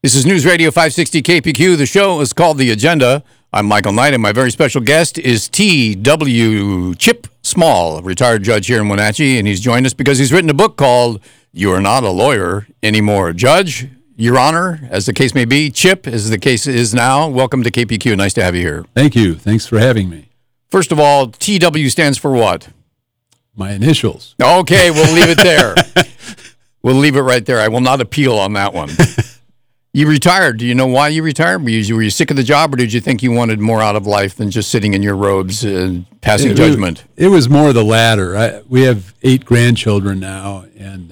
This is News Radio 560 KPQ. The show is called The Agenda. I'm Michael Knight, and my very special guest is T.W. Chip Small, a retired judge here in Wenatchee, and he's joined us because he's written a book called You Are Not a Lawyer Anymore. Judge, Your Honor, as the case may be, Chip, as the case is now, welcome to KPQ. Nice to have you here. Thank you. Thanks for having me. First of all, T.W. stands for what? My initials. Okay, we'll leave it there. We'll leave it right there. I will not appeal on that one. You retired. Do you know why you retired? Were you sick of the job, or did you think you wanted more out of life than just sitting in your robes and passing judgment? It was more the latter. We have 8 grandchildren now, and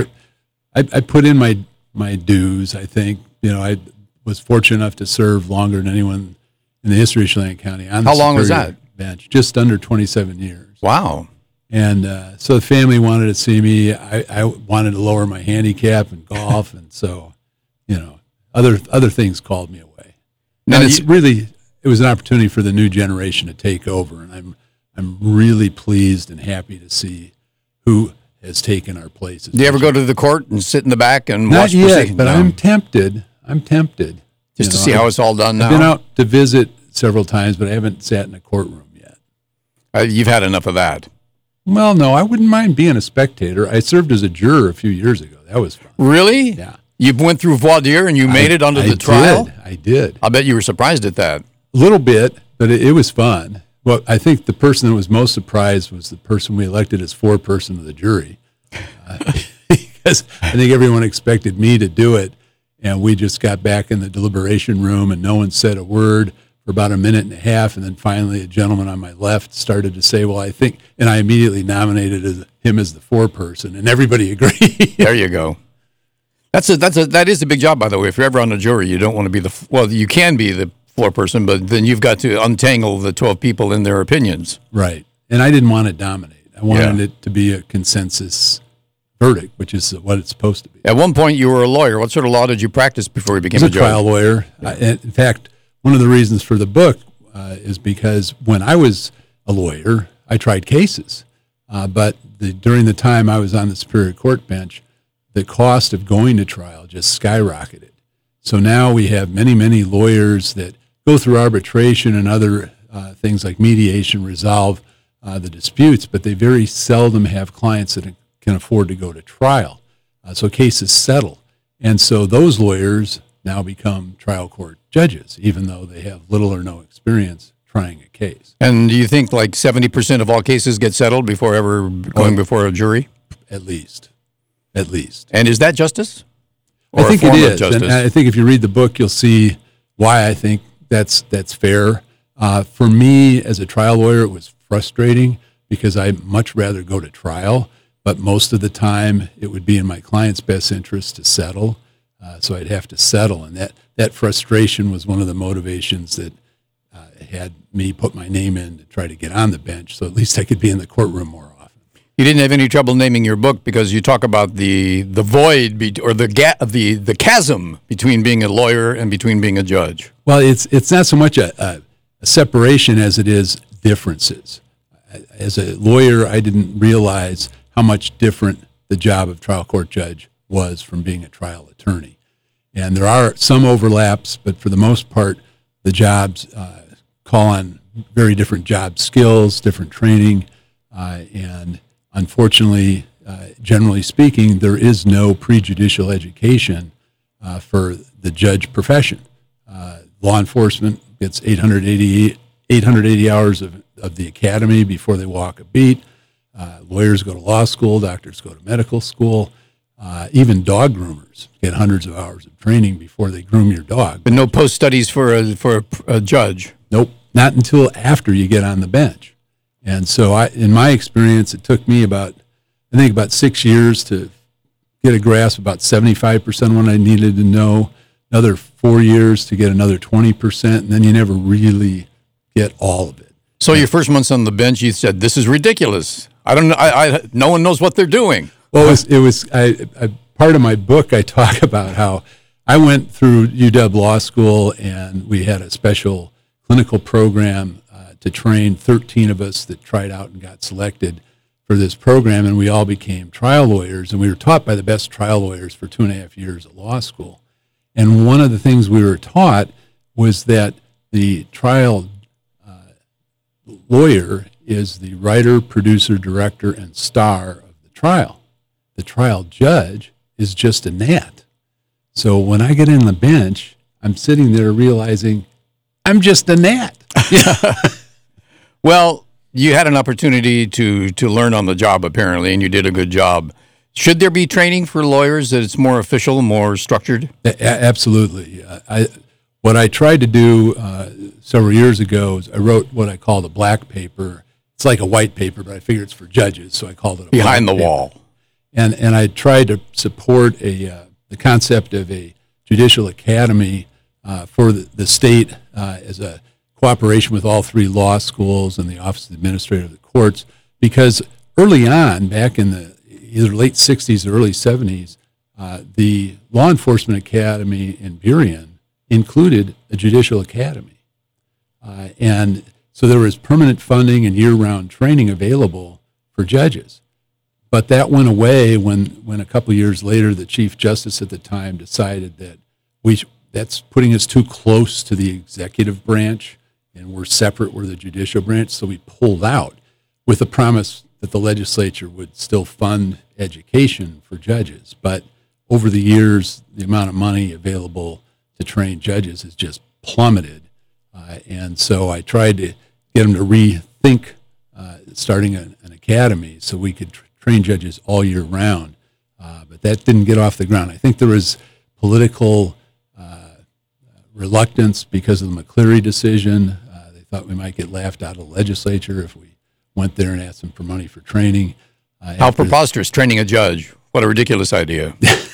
I put in my dues, I think. You know, I was fortunate enough to serve longer than anyone in the history of Chelan County. How long was that? Bench, just under 27 years. Wow. And so the family wanted to see me. I wanted to lower my handicap in golf, and so, you know, other things called me away. Now, And it was an opportunity for the new generation to take over, and I'm really pleased and happy to see who has taken our places. do you ever go to the court and sit in the back and Not watch yet, proceedings? but No. I'm tempted. Just to see how it's all done now? I've been out to visit several times, but I haven't sat in a courtroom yet. You've had enough of that. Well, no, I wouldn't mind being a spectator. I served as a juror a few years ago. That was fun. Really? Yeah. You went through voir dire and you made it onto the trial? I did. I bet you were surprised at that. A little bit, but it was fun. Well, I think the person that was most surprised was the person we elected as foreperson of the jury. Because I think everyone expected me to do it, and we just got back in the deliberation room, and no one said a word for about a minute and a half, and then finally a gentleman on my left started to say, well, I think, and I immediately him as the foreperson, and everybody agreed. There you go. That is a big job, by the way. If you're ever on a jury, you don't want to be you can be the foreperson, but then you've got to untangle the 12 people in their opinions. Right. And I didn't want to dominate. I wanted it to be a consensus verdict, which is what it's supposed to be. At one point, you were a lawyer. What sort of law did you practice before you became I was a a trial judge? lawyer. In fact, one of the reasons for the book is because when I was a lawyer, I tried cases. But during the time I was on the Superior Court bench, the cost of going to trial just skyrocketed. So now we have many, many lawyers that go through arbitration and other things like mediation, resolve the disputes, but they very seldom have clients that can afford to go to trial. So cases settle. And so those lawyers now become trial court judges, even though they have little or no experience trying a case. And do you think like 70% of all cases get settled before ever going before a jury? At least. And is that justice? I Or think a it form of is. justice? And I think if you read the book, you'll see why I think that's fair. For me, as a trial lawyer, it was frustrating because I'd much rather go to trial, but most of the time it would be in my client's best interest to settle. So I'd have to settle. And that frustration was one of the motivations that had me put my name in to try to get on the bench, so at least I could be in the courtroom more often. You didn't have any trouble naming your book because you talk about the void or the chasm between being a lawyer and between being a judge. Well, it's not so much a separation as it is differences. As a lawyer, I didn't realize how much different the job of trial court judge was from being a trial attorney. And there are some overlaps, but for the most part, the jobs call on very different job skills, different training, and unfortunately, generally speaking, there is no prejudicial education for the judge profession. Law enforcement gets 880 hours of the academy before they walk a beat. Lawyers go to law school, doctors go to medical school. Even dog groomers get hundreds of hours of training before they groom your dog. But no post-studies for a judge? Nope, not until after you get on the bench. And so in my experience, it took me about 6 years to get a grasp about 75% of what I needed to know, another 4 years to get another 20%, and then you never really get all of it. So your first months on the bench, you said, "This is ridiculous. I don't know. No one knows what they're doing." Well, it was part of my book. I talk about how I went through UW Law School, and we had a special clinical program to train 13 of us that tried out and got selected for this program, and we all became trial lawyers, and we were taught by the best trial lawyers for 2.5 years at law school. And one of the things we were taught was that the trial lawyer is the writer, producer, director, and star of the trial. The trial judge is just a gnat. So when I get in the bench, I'm sitting there realizing I'm just a gnat. Well, you had an opportunity to learn on the job, apparently, and you did a good job. Should there be training for lawyers that it's more official, more structured? Absolutely. What I tried to do several years ago is I wrote what I called a black paper. It's like a white paper, but I figured it's for judges, so I called it a Behind the black paper. Wall. And I tried to support the concept of a judicial academy for the state as a cooperation with all three law schools and the Office of the Administrator of the Courts, because early on, back in the either late 60s or early 70s, the Law Enforcement Academy in Burien included a judicial academy. And so there was permanent funding and year-round training available for judges. But that went away when a couple of years later, the Chief Justice at the time decided that that's putting us too close to the executive branch, and we're separate, we're the judicial branch, so we pulled out with the promise that the legislature would still fund education for judges. But over the years, the amount of money available to train judges has just plummeted. And so I tried to get them to rethink starting an academy so we could train judges all year round. But that didn't get off the ground. I think there was political reluctance because of the McCleary decision. They thought we might get laughed out of the legislature if we went there and asked them for money for training. How preposterous, training a judge. What a ridiculous idea.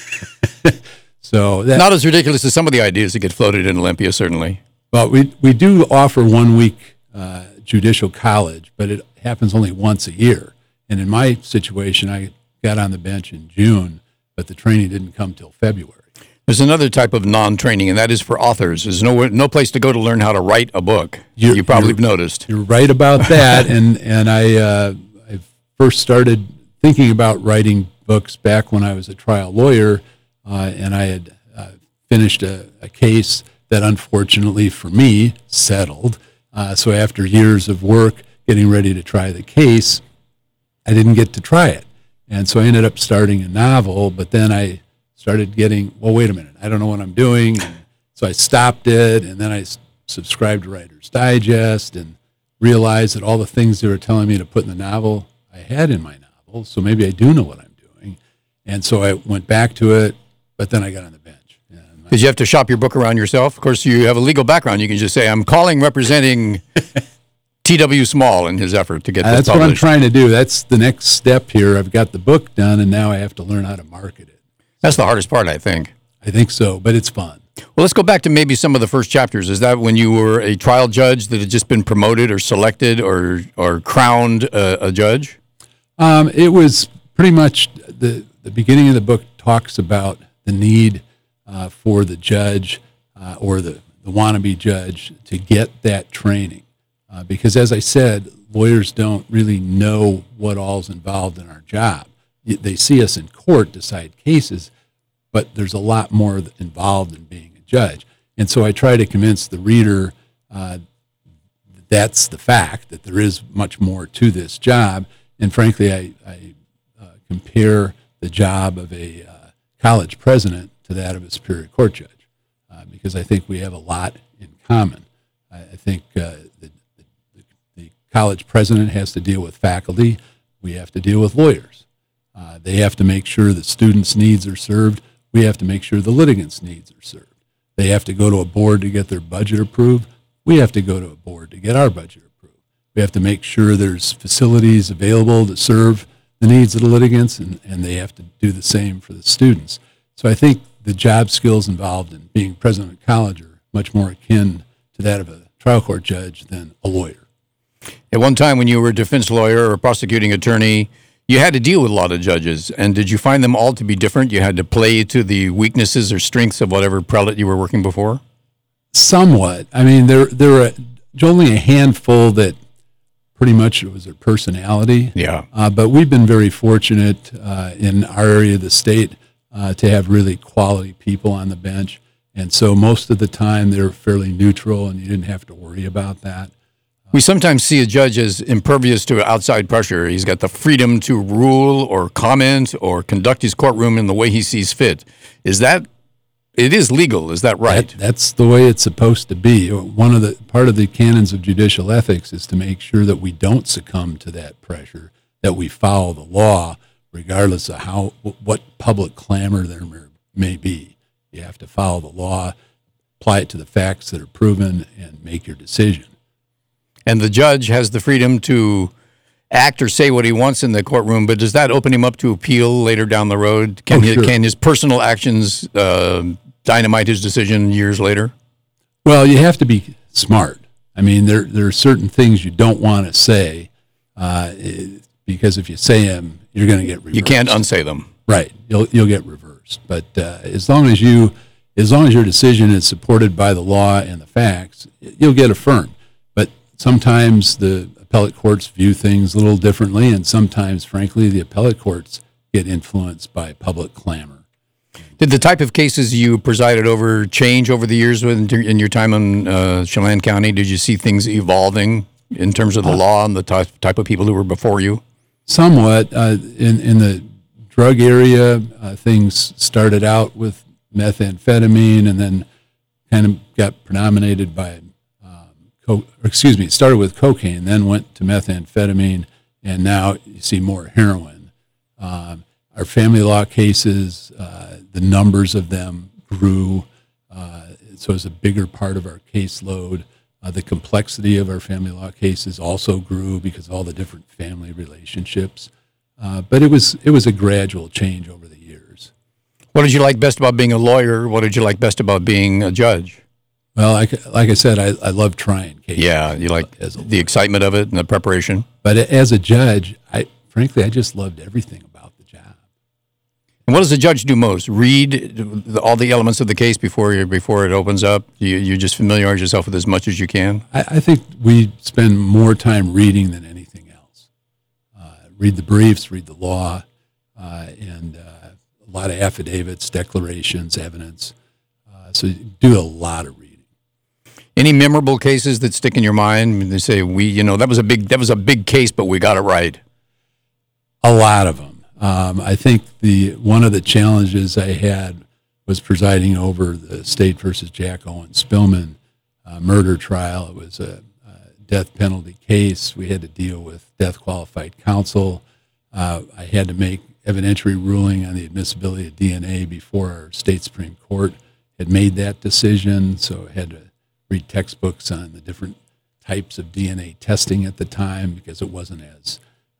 So not as ridiculous as some of the ideas that get floated in Olympia, certainly. Well, we do offer 1 week judicial college, but it happens only once a year. And in my situation, I got on the bench in June, but the training didn't come till February. There's another type of non-training, and that is for authors. There's no place to go to learn how to write a book. You probably have noticed. You're right about that. and I first started thinking about writing books back when I was a trial lawyer, and I had finished a case that unfortunately for me settled. So after years of work getting ready to try the case, I didn't get to try it. And so I ended up starting a novel, but then I started getting, well, wait a minute, I don't know what I'm doing. So I stopped it, and then I subscribed to Writer's Digest and realized that all the things they were telling me to put in the novel, I had in my novel, so maybe I do know what I'm doing. And so I went back to it, but then I got on the bench. Did you have to shop your book around yourself? Of course, you have a legal background. You can just say, I'm representing T.W. Small in his effort to get this That's published. what I'm trying to do. That's the next step here. I've got the book done, and now I have to learn how to market it. That's the hardest part, I think. I think so, but it's fun. Well, let's go back to maybe some of the first chapters. Is that when you were a trial judge that had just been promoted or selected or crowned a judge? It was pretty much the beginning of the book talks about the need for the judge or the wannabe judge to get that training. Because as I said, lawyers don't really know what all's involved in our job. They see us in court decide cases, but there's a lot more involved in being a judge. And so I try to convince the reader that's the fact, that there is much more to this job. And frankly, I compare the job of a college president to that of a Superior Court judge because I think we have a lot in common. I think the college president has to deal with faculty. We have to deal with lawyers. They have to make sure the students' needs are served. We have to make sure the litigants' needs are served. They have to go to a board to get their budget approved. We have to go to a board to get our budget approved. We have to make sure there's facilities available to serve the needs of the litigants, and they have to do the same for the students. So I think the job skills involved in being president of college are much more akin to that of a trial court judge than a lawyer. At one time when you were a defense lawyer or a prosecuting attorney, you had to deal with a lot of judges, and did you find them all to be different? You had to play to the weaknesses or strengths of whatever prelate you were working before? Somewhat. I mean, there were only a handful that pretty much it was their personality. Yeah. But we've been very fortunate in our area of the state to have really quality people on the bench. And so most of the time they're fairly neutral, and you didn't have to worry about that. We sometimes see a judge as impervious to outside pressure. He's got the freedom to rule or comment or conduct his courtroom in the way he sees fit. It is legal, is that right? That's the way it's supposed to be. Part of the canons of judicial ethics is to make sure that we don't succumb to that pressure, that we follow the law, regardless of what public clamor there may be. You have to follow the law, apply it to the facts that are proven, and make your decision. And the judge has the freedom to act or say what he wants in the courtroom, but does that open him up to appeal later down the road? Can his personal actions dynamite his decision years later? Well, you have to be smart. I mean, there are certain things you don't want to say because if you say them, you're going to get reversed. You can't unsay them. Right. You'll get reversed. But as long as your decision is supported by the law and the facts, you'll get affirmed. But sometimes the appellate courts view things a little differently, and sometimes, frankly, the appellate courts get influenced by public clamor. Did the type of cases you presided over change over the years in your time in Chelan County? Did you see things evolving in terms of the law and the type of people who were before you? Somewhat. In the drug area, things started out with methamphetamine and then kind of got predominated by it started with cocaine, then went to methamphetamine, and now you see more heroin. Our family law cases, the numbers of them grew, so it's a bigger part of our caseload. The complexity of our family law cases also grew because of all the different family relationships. But it was a gradual change over the years. What did you like best about being a lawyer? What did you like best about being a judge? Well, like I said, I love trying cases. Yeah, you like the excitement of it and the preparation. But as a judge, frankly, I just loved everything about the job. And what does the judge do most? Read all the elements of the case before it opens up? You just familiarize yourself with as much as you can? I think we spend more time reading than anything else. Read the briefs, read the law, and a lot of affidavits, declarations, evidence. So you do a lot of reading. Any memorable cases that stick in your mind? They say that was a big case, but we got it right. A lot of them. I think one of the challenges I had was presiding over the State versus Jack Owen Spillman murder trial. It was a death penalty case. We had to deal with death qualified counsel. I had to make evidentiary ruling on the admissibility of DNA before our state Supreme Court had made that decision, so I had to read textbooks on the different types of DNA testing at the time because it wasn't as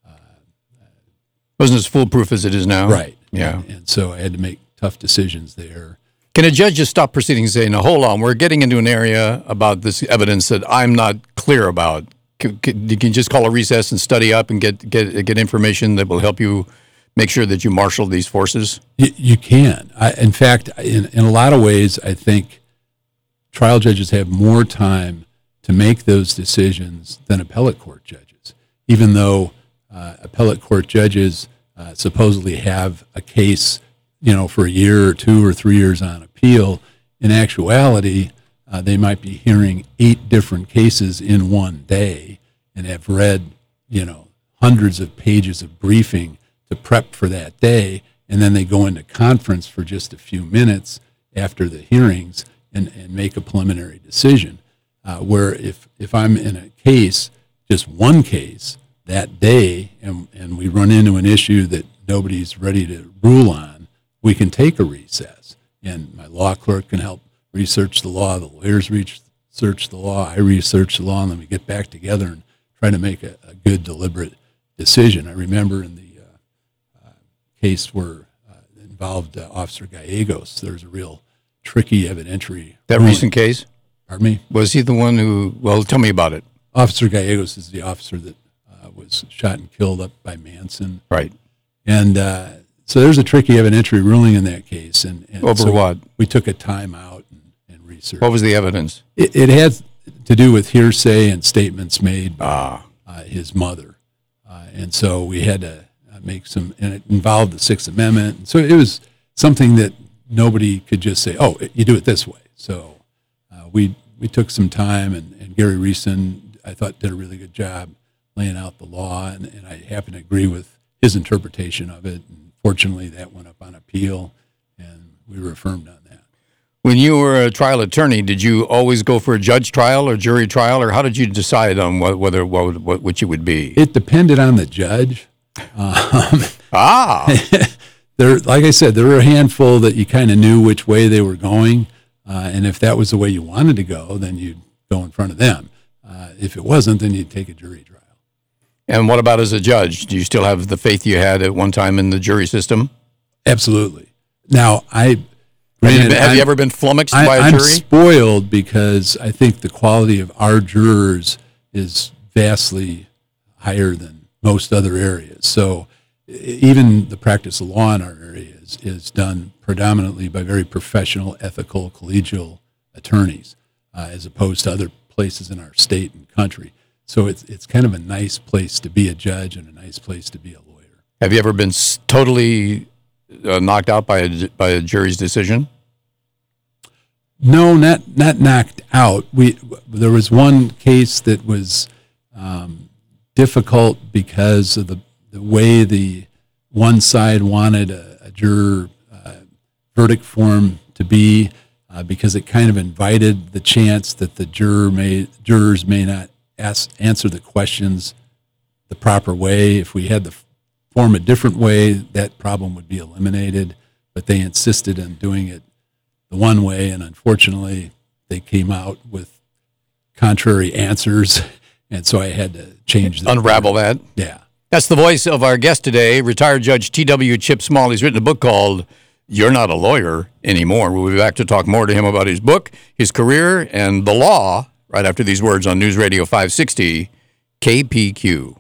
foolproof as it is now. Right. Yeah. And so I had to make tough decisions there. Can a judge just stop proceedings and say, "No, hold on, we're getting into an area about this evidence that I'm not clear about"? You can just call a recess and study up and get information that will help you make sure that you marshal these forces? You can. In fact, in a lot of ways, I think trial judges have more time to make those decisions than appellate court judges, even though appellate court judges supposedly have a case, for a year or 2 or 3 years on appeal. In actuality, they might be hearing 8 different cases in one day and have read, hundreds of pages of briefing to prep for that day, and then they go into conference for just a few minutes after the hearings and make a preliminary decision. Where if I'm in a case, just one case that day, and we run into an issue that nobody's ready to rule on, we can take a recess. And my law clerk can help research the law, the lawyers research the law, I research the law, and then we get back together and try to make a good, deliberate decision. I remember in the case where it involved Officer Gallegos, there's a real tricky evidentiary. That recent case? Pardon me? Was he the one who, tell me about it. Officer Gallegos is the officer that was shot and killed up by Manson. Right. And so there's a tricky evidentiary ruling in that case. And over so what? We took a time out and researched. What was the evidence? It had to do with hearsay and statements made by his mother. And so we had to make some, and it involved the Sixth Amendment. So it was something that nobody could just say, oh, you do it this way. So we took some time, and Gary Reason, I thought, did a really good job laying out the law, and I happen to agree with his interpretation of it. And fortunately, that went up on appeal, and we were affirmed on that. When you were a trial attorney, did you always go for a judge trial or jury trial, or how did you decide on which it would be? It depended on the judge. Like I said, there were a handful that you kind of knew which way they were going, and if that was the way you wanted to go, then you'd go in front of them. If it wasn't, then you'd take a jury trial. And what about as a judge? Do you still have the faith you had at one time in the jury system? Absolutely. Now, have you ever been flummoxed by a jury? I'm spoiled because I think the quality of our jurors is vastly higher than most other areas. So even the practice of law in our area is done predominantly by very professional, ethical, collegial attorneys, as opposed to other places in our state and country. So it's kind of a nice place to be a judge and a nice place to be a lawyer. Have you ever been totally knocked out by a jury's decision? No, not knocked out. There was one case that was difficult because of the way the one side wanted a juror verdict form to be, because it kind of invited the chance that the jurors may not answer the questions the proper way. If we had the form a different way, that problem would be eliminated. But they insisted on doing it the one way, and unfortunately, they came out with contrary answers, and so I had to change that. Unravel that? Yeah. That's the voice of our guest today, retired Judge T.W. Chip Small. He's written a book called You're Not a Lawyer Anymore. We'll be back to talk more to him about his book, his career, and the law right after these words on News Radio 560 KPQ.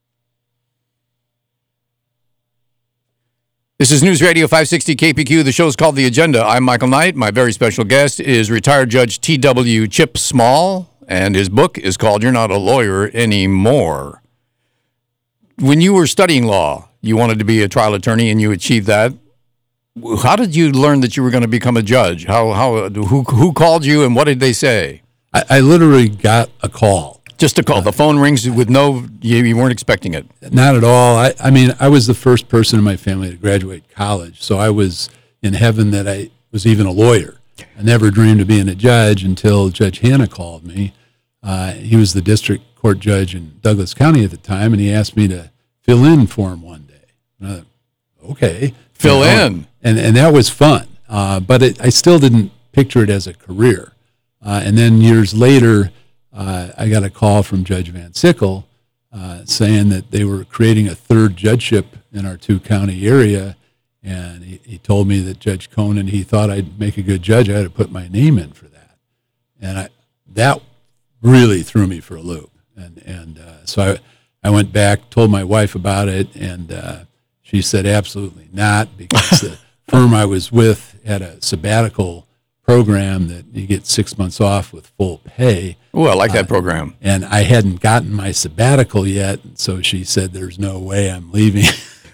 This is News Radio 560 KPQ. The show is called The Agenda. I'm Michael Knight. My very special guest is retired Judge T.W. Chip Small, and his book is called You're Not a Lawyer Anymore. When you were studying law, you wanted to be a trial attorney, and you achieved that. How did you learn that you were going to become a judge? Who called you, and what did they say? I literally got a call. Just a call. The phone rings with you weren't expecting it. Not at all. I mean, I was the first person in my family to graduate college, so I was in heaven that I was even a lawyer. I never dreamed of being a judge until Judge Hanna called me. He was the district court judge in Douglas County at the time, and he asked me to fill in for him one day. And I thought, okay. Fill in. And that was fun, but I still didn't picture it as a career. And then years later, I got a call from Judge Van Sickle saying that they were creating a third judgeship in our two-county area, and he told me that Judge Conan, he thought I'd make a good judge. I had to put my name in for that. And that really threw me for a loop. And so I went back, told my wife about it, and she said absolutely not, because the firm I was with had a sabbatical program that you get 6 months off with full pay. Oh, I like that program. And I hadn't gotten my sabbatical yet, so she said, "There's no way I'm leaving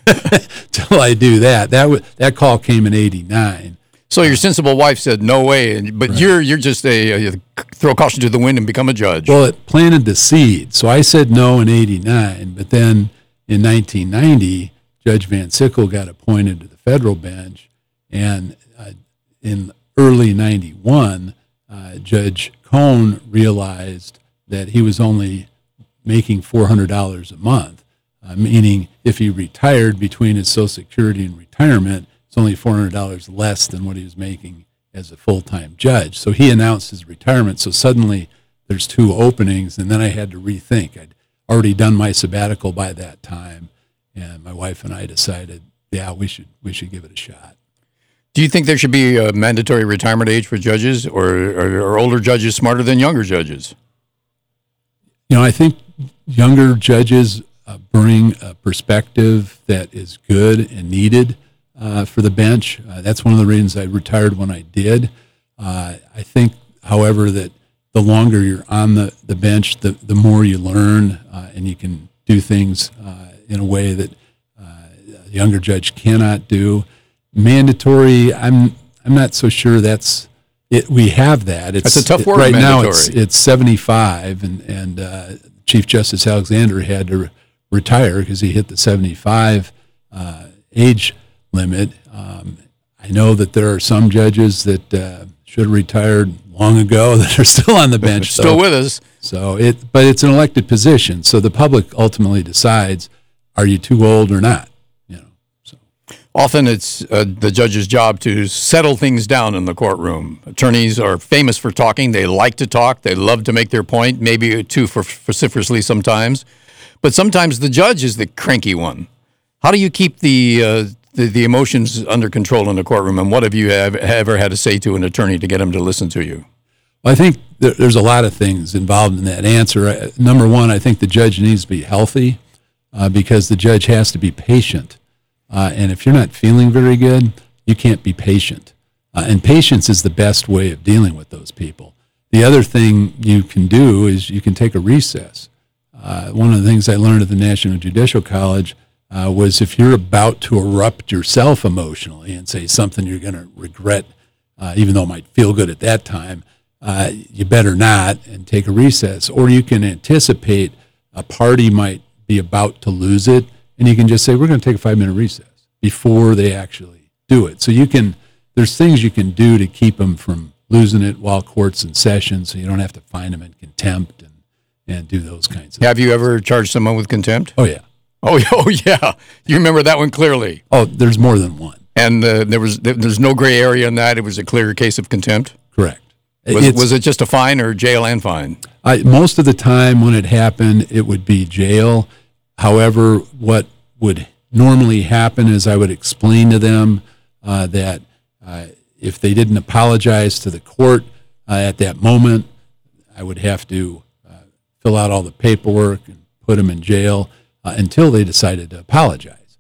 till I do that." That call came in '89. So your sensible wife said, "No way," but right. You're just throw caution to the wind and become a judge. Well, it planted the seed. So I said no in '89, but then in 1990, Judge Van Sickle got appointed to the federal bench, and in early '91, Judge Cohn realized that he was only making $400 a month, meaning if he retired between his Social Security and retirement, it's only $400 less than what he was making as a full-time judge. So he announced his retirement. So suddenly there's two openings, and then I had to rethink. I'd already done my sabbatical by that time, and my wife and I decided, yeah, we should give it a shot. Do you think there should be a mandatory retirement age for judges, or are older judges smarter than younger judges? You know, I think younger judges bring a perspective that is good and needed for the bench. That's one of the reasons I retired when I did. I think, however, that the longer you're on the bench, the more you learn, and you can do things in a way that a younger judge cannot do. Mandatory, I'm not so sure that's We have that. That's a tough word, right mandatory. now. It's 75, and Chief Justice Alexander had to retire because he hit the 75 age limit. I know that there are some judges that should have retired long ago that are still on the bench, still with us. So but it's an elected position, so the public ultimately decides: are you too old or not? So often it's the judge's job to settle things down in the courtroom. Attorneys are famous for talking. They like to talk. They love to make their point, maybe too vociferously sometimes. But sometimes the judge is the cranky one. How do you keep the emotions under control in the courtroom, and what have you ever had to say to an attorney to get him to listen to you? Well, I think there's a lot of things involved in that answer. Number one, I think the judge needs to be healthy because the judge has to be patient. And if you're not feeling very good, you can't be patient. And patience is the best way of dealing with those people. The other thing you can do is you can take a recess. One of the things I learned at the National Judicial College was if you're about to erupt yourself emotionally and say something you're going to regret, even though it might feel good at that time, you better not, and take a recess. Or you can anticipate a party might be about to lose it, and you can just say, we're going to take a 5-minute recess before they actually do it. So there's things you can do to keep them from losing it while court's in session, so you don't have to fine them in contempt and do those kinds of things. Have you ever charged someone with contempt? Oh, yeah. Oh, yeah. You remember that one clearly. Oh, there's more than one. And there's no gray area in that? It was a clear case of contempt? Correct. Was it just a fine or jail and fine? Most of the time when it happened, it would be jail. However, what would normally happen is I would explain to them that if they didn't apologize to the court at that moment, I would have to fill out all the paperwork and put them in jail until they decided to apologize.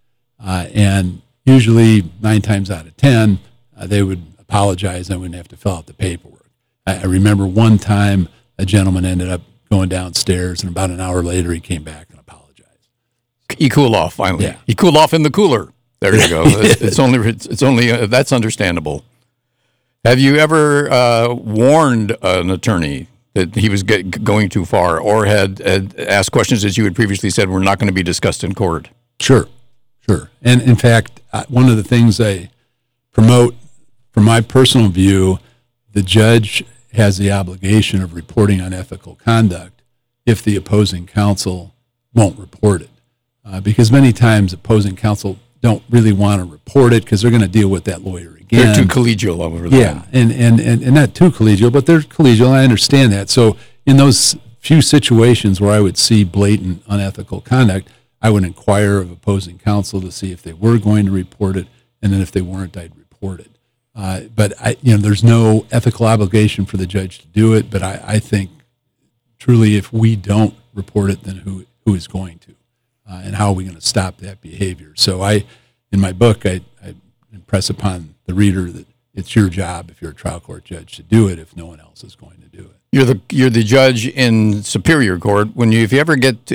And usually 9 times out of 10, they would apologize and I wouldn't have to fill out the paperwork. I remember one time a gentleman ended up going downstairs, and about an hour later he came back and apologized. He cooled off finally. Yeah. He cooled off in the cooler. There you go. It's only that's understandable. Have you ever warned an attorney that he was going too far, or had asked questions that you had previously said were not going to be discussed in court? Sure. And in fact, one of the things I promote from my personal view, the judge has the obligation of reporting on ethical conduct if the opposing counsel won't report it. Because many times opposing counsel don't really want to report it because they're going to deal with that lawyer again. They're too collegial over that. Yeah, and not too collegial, but they're collegial, I understand that. So in those few situations where I would see blatant unethical conduct, I would inquire of opposing counsel to see if they were going to report it, and then if they weren't, I'd report it. But there's no ethical obligation for the judge to do it. But I think truly, if we don't report it, then who is going to, and how are we going to stop that behavior? So in my book, I impress upon the reader that it's your job, if you're a trial court judge, to do it if no one else is going to do it. You're the judge in Superior Court. If you ever get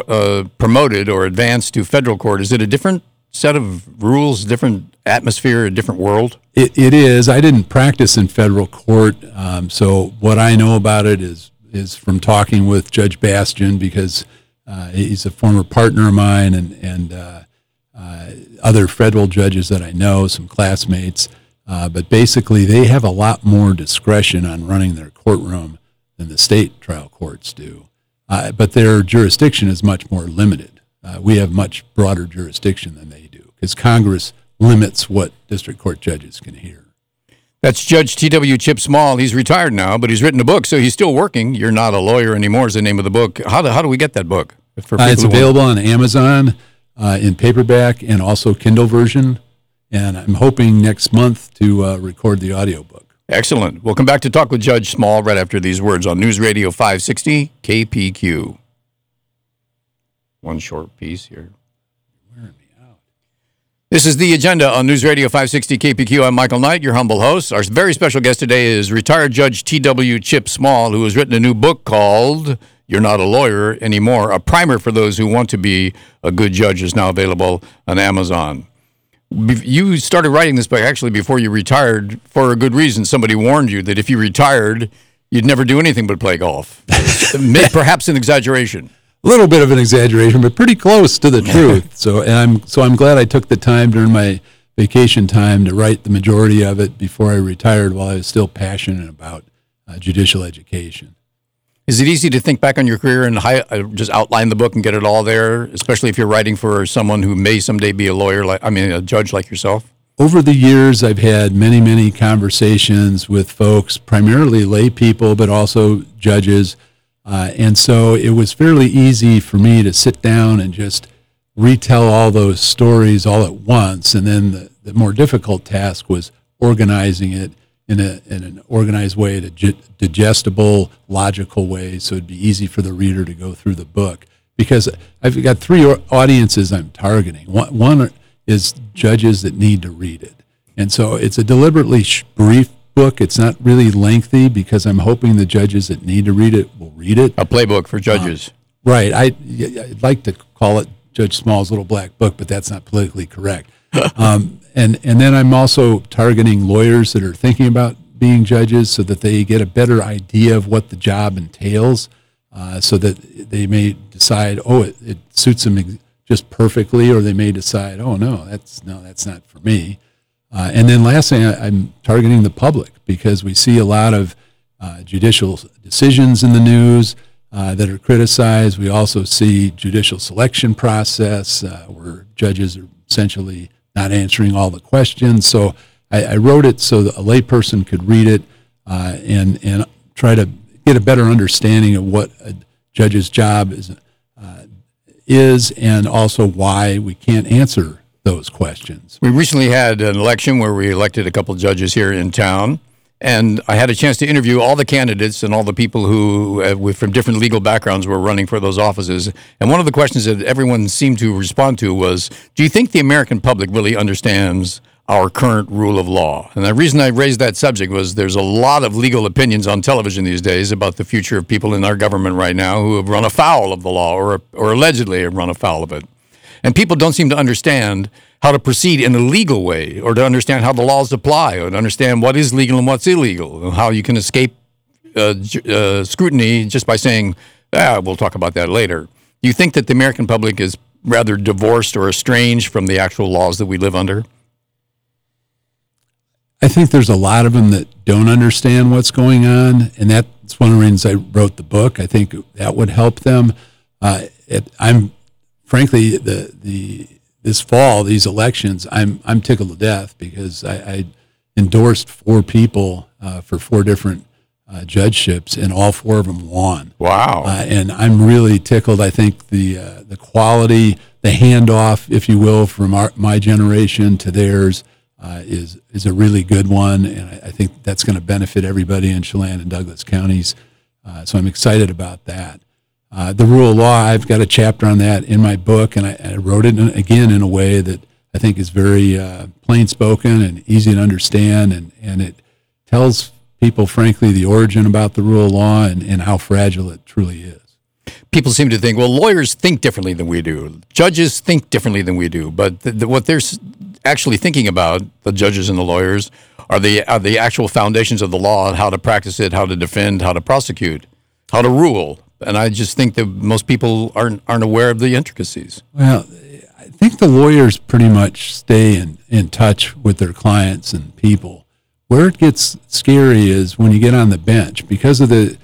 promoted or advanced to federal court, is it a different set of rules, different atmosphere, a different world? It is. I didn't practice in federal court, so what I know about it is from talking with Judge Bastian, because he's a former partner of mine, and other federal judges that I know, some classmates. But basically, they have a lot more discretion on running their courtroom than the state trial courts do. But their jurisdiction is much more limited. We have much broader jurisdiction than they do, because Congress limits what district court judges can hear. That's Judge T.W. Chip Small. He's retired now, but he's written a book, so he's still working. You're Not a Lawyer Anymore is the name of the book. How do we get that book? It's available on Amazon in paperback and also Kindle version, and I'm hoping next month to record the audiobook. Excellent. We'll come back to talk with Judge Small right after these words on News Radio 560 KPQ. One short piece here. This is The Agenda on News Radio 560 KPQ. I'm Michael Knight, your humble host. Our very special guest today is retired Judge T.W. Chip Small, who has written a new book called You're Not a Lawyer Anymore. A primer for those who want to be a good judge is now available on Amazon. You started writing this book actually before you retired for a good reason. Somebody warned you that if you retired, you'd never do anything but play golf. Perhaps an exaggeration. A little bit of an exaggeration, but pretty close to the truth. So I'm glad I took the time during my vacation time to write the majority of it before I retired, while I was still passionate about judicial education. Is it easy to think back on your career and just outline the book and get it all there, especially if you're writing for someone who may someday be a judge like yourself? Over the years, I've had many conversations with folks, primarily lay people, but also judges. And so it was fairly easy for me to sit down and just retell all those stories all at once. And then the more difficult task was organizing it in an organized way, a digestible, logical way, so it'd be easy for the reader to go through the book. Because I've got three audiences I'm targeting. One is judges that need to read it. And so it's a deliberately brief book. It's not really lengthy because I'm hoping the judges that need to read it will read it. A playbook for judges. Right. I'd like to call it Judge Small's Little Black Book, but that's not politically correct. And then I'm also targeting lawyers that are thinking about being judges so that they get a better idea of what the job entails, so that they may decide, it suits them just perfectly, or they may decide, that's not for me. And then lastly, I'm targeting the public because we see a lot of judicial decisions in the news that are criticized. We also see judicial selection process where judges are essentially not answering all the questions. So I wrote it so that a layperson could read it and try to get a better understanding of what a judge's job is and also why we can't answer those questions. We recently had an election where we elected a couple of judges here in town, and I had a chance to interview all the candidates and all the people who, from different legal backgrounds, were running for those offices. And one of the questions that everyone seemed to respond to was, do you think the American public really understands our current rule of law? And the reason I raised that subject was there's a lot of legal opinions on television these days about the future of people in our government right now who have run afoul of the law or allegedly have run afoul of it. And people don't seem to understand how to proceed in a legal way, or to understand how the laws apply, or to understand what is legal and what's illegal, and how you can escape scrutiny just by saying, we'll talk about that later. Do you think that the American public is rather divorced or estranged from the actual laws that we live under? I think there's a lot of them that don't understand what's going on, and that's one of the reasons I wrote the book. I think that would help them. I'm frankly, this fall, these elections, I'm tickled to death because I endorsed 4 people for 4 different judgeships, and all 4 of them won. Wow! And I'm really tickled. I think the quality, the handoff, if you will, from my generation to theirs is a really good one, and I think that's going to benefit everybody in Chelan and Douglas counties. So I'm excited about that. The rule of law, I've got a chapter on that in my book, and I wrote it again in a way that I think is very plain spoken and easy to understand, and it tells people, frankly, the origin about the rule of law and how fragile it truly is. People seem to think, well, lawyers think differently than we do. Judges think differently than we do, but what they're actually thinking about, the judges and the lawyers, are the actual foundations of the law and how to practice it, how to defend, how to prosecute, how to rule. And I just think that most people aren't aware of the intricacies. Well, I think the lawyers pretty much stay in touch with their clients and people. Where it gets scary is when you get on the bench. Because of the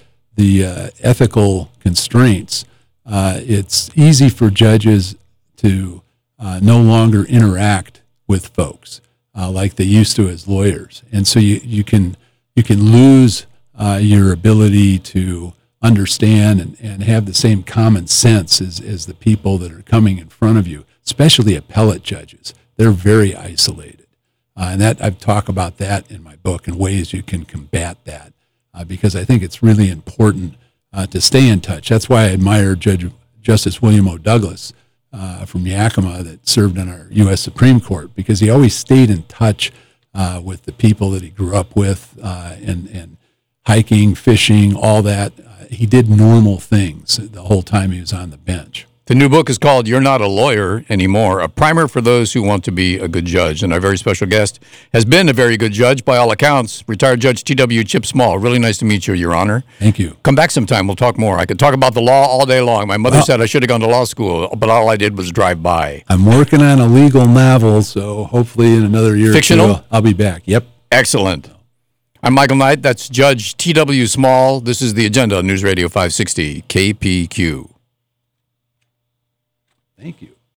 ethical constraints, it's easy for judges to no longer interact with folks like they used to as lawyers. And so you can lose your ability to understand and have the same common sense as the people that are coming in front of you, especially appellate judges. They're very isolated. And I've talked about that in my book and ways you can combat that because I think it's really important to stay in touch. That's why I admire Justice William O. Douglas from Yakima that served on our U.S. Supreme Court, because he always stayed in touch with the people that he grew up with and hiking, fishing, all that. He did normal things the whole time he was on the bench. The new book is called You're Not a Lawyer Anymore, a primer for those who want to be a good judge. And our very special guest has been a very good judge by all accounts, retired Judge T.W. Chip Small. Really nice to meet you, Your Honor. Thank you. Come back sometime. We'll talk more. I could talk about the law all day long. My mother said I should have gone to law school, but all I did was drive by. I'm working on a legal novel, so hopefully in another year Fictional? or two, I'll be back. Yep. Excellent. I'm Michael Knight. That's Judge T.W. Small. This is The Agenda on News Radio 560 KPQ. Thank you.